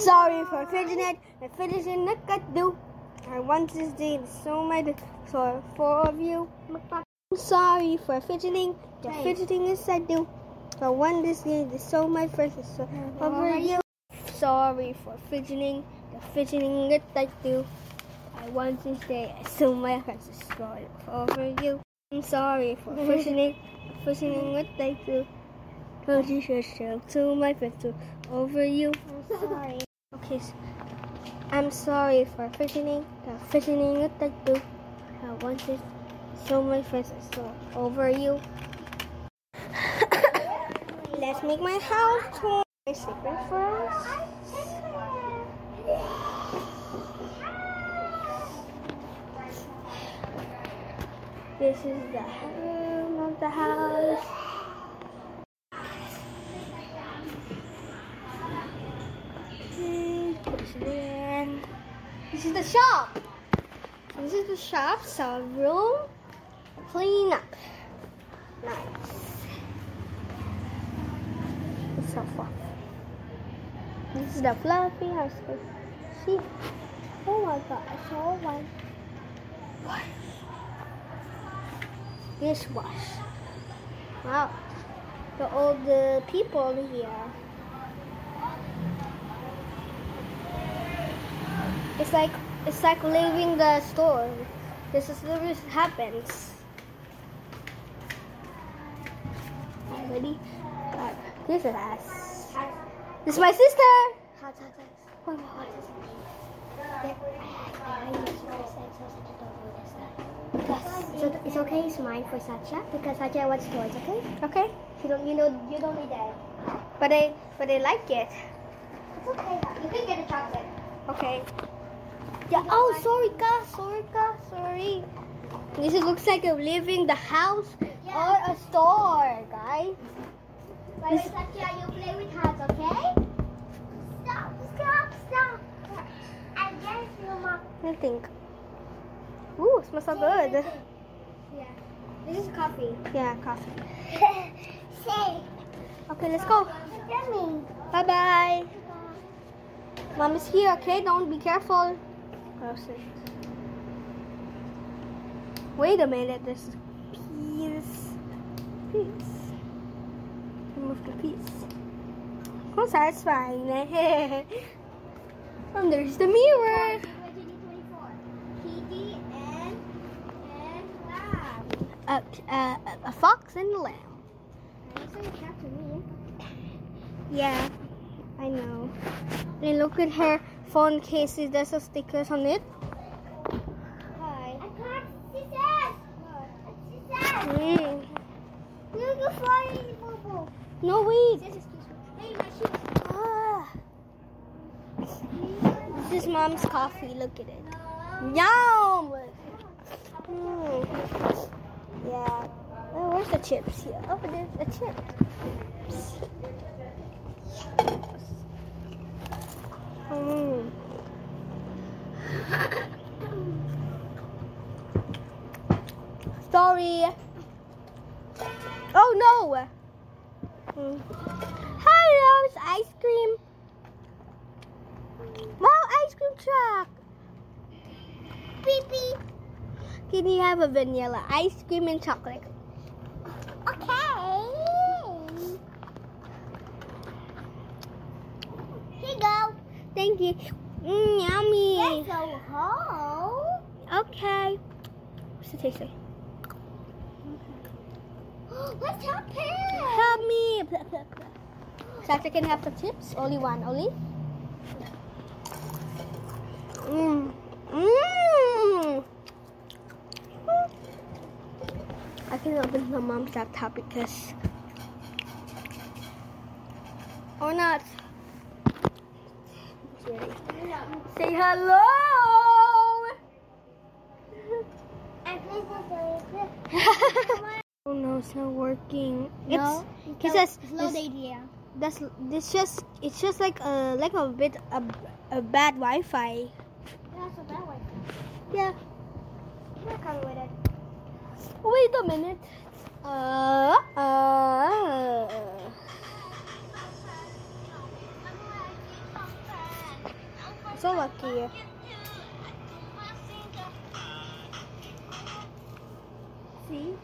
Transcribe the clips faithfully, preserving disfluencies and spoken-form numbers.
Sorry for fidgeting. I'm fidgeting like I do. I want this day to show my for four of you. I'm sorry for fidgeting. The fidgeting as I do. I want this day to show my friends so over you. Sorry for fidgeting. The fidgeting that I do. I want this day to show my friends so over you. I'm sorry for fidgeting. Fidgeting what I do. Don't you should show to my friends so over you. I'm sorry. Okay, so I'm sorry for fidgeting. The fidgeting that I do. I want to show my friends so over you. Let's make my house tour. My secret first. This is the room of the house. This is the shop. This is the shop. So room clean up. Nice. It's so fluffy. This is the fluffy house. See? Oh my god! I saw one. What? Dishwash. Wow. The all the people here. It's like it's like leaving the store. This is what happens. Ready? God, this is us. This is my sister. So it's okay. It's mine for Satya because Satya wants toys. Okay. Okay. You don't. You know. You don't need that. But I. But I like it. It's okay. You can get a chocolate. Okay. Yeah. Oh, sorry, ka. Sorry, ka. Sorry. This looks like I'm leaving the house Yeah. or a store, guys. Wait, wait, Satya, you play with hands, okay? Stop, stop, stop. And then you mom. I think. Ooh, it smells so good. Yeah. This is coffee. Yeah, coffee. Say. Okay, let's go. Yummy. Bye bye. Mom is here, okay? Don't be careful. Close it. Wait a minute, there's a piece. Piece. Remove the piece. Oh, satisfying. And there's the mirror. twenty twenty-four. Kitty and and lamb. A, a, a fox and a lamb. That's what you have to me. Yeah, I know. And look at her phone cases. There's a stickers on it. Hi. I can't see that. What? Mm. You go flying, Bobo. No, wait. Excuse me. Hey, my shoes. Ah. This is Mom's coffee. Look at it. Yum. Mm. Yeah. Oh, where's the chips here? Oh, there's the chips. Mm. Sorry. Oh no. Mm. Hi, there's ice cream. Wow, ice cream truck. Beep beep. Can you have a vanilla ice cream and chocolate? Okay. Here you go. Thank you. Mm, yummy. That's so whole. Okay. What's it taste like? What's happening? Help me. Sasha can have the chips. Only one. Only. Mmm. Mmm. I can open my mom's laptop because. Or not. Say hello. And please don't Oh no, it's not working. No, It's, it says it's low this, data. that's this just it's just like a like a bit a, a bad Wi-Fi. That's a bad one. Yeah. We're coming with it. Wait a minute. Uh uh. so lucky. See?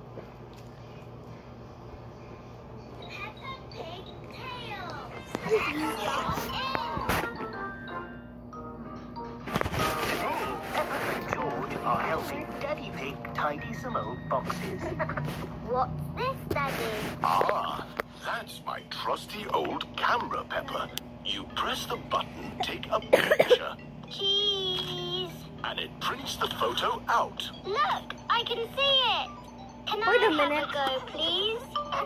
George are helping Daddy Pig tidy some old boxes. What's this, Daddy? Ah, that's my trusty old camera, Pepper. You press the button, take a picture, Cheese. and it prints the photo out. Look, I can see it. Can Wait I a minute. have a go, please?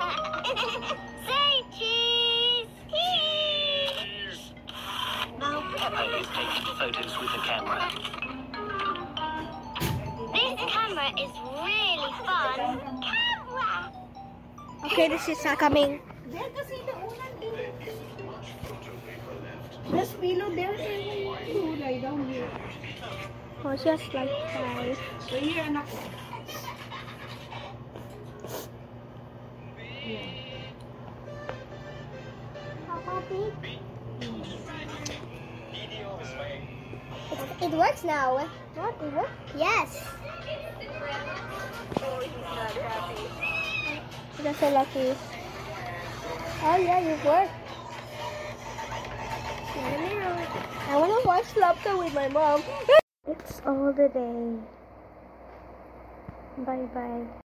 Say cheese. Cheese. Now Pepper is taking photos with the camera. This camera is really fun. Camera. Okay, this is uh, coming. There kasi daunan din. There's pillow there sa kulay down here. Oh, just like five. So here, anak ko. Papa Pig. It works now. What? It worked? Yes. You're so lucky. Oh yeah, you worked. I want to watch Lobster with my mom. It's all the day. Bye bye.